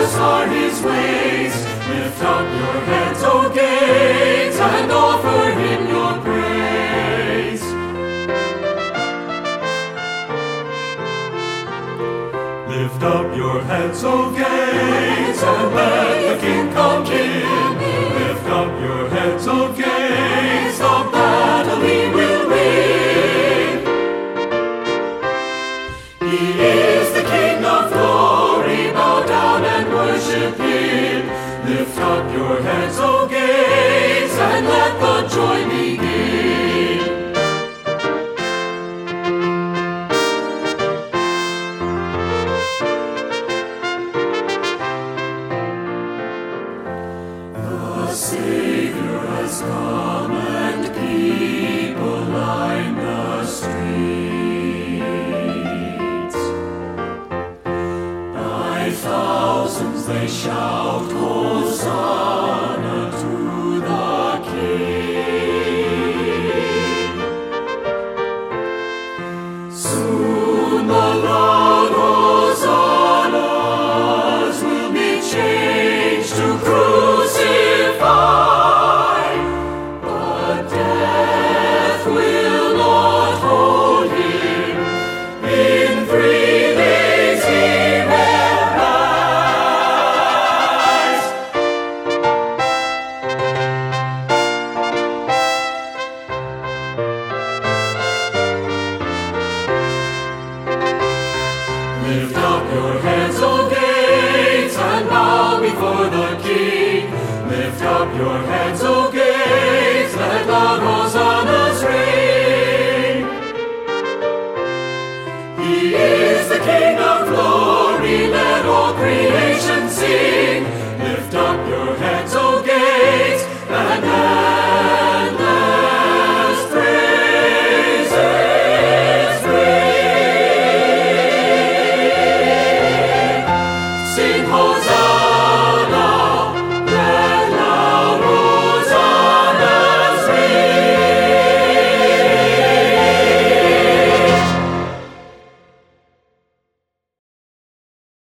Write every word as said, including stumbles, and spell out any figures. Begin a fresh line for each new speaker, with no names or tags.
Marvelous are his ways. Lift up your heads, O gates, and offer him your praise. Lift up your heads, O gates, and let the King come in. Lift up your heads, O gates, the battle he will win. He is the King of glory, bow down and worship him. Lift up your heads, O gates, and let the joy begin. The Savior has come, and people line the streets. By thousands they shout, Hosanna to the King. Soon the loud hosannas will be changed to crucify, but death will not hold him. In three days he will rise. Lift up your heads, O gates, and bow before the King. Lift up your heads, O gates, let loud hosannas ring. He is the King of glory, let all creation sing. Lift up your heads, O gates, and endless praises ring. Sing Hosanna.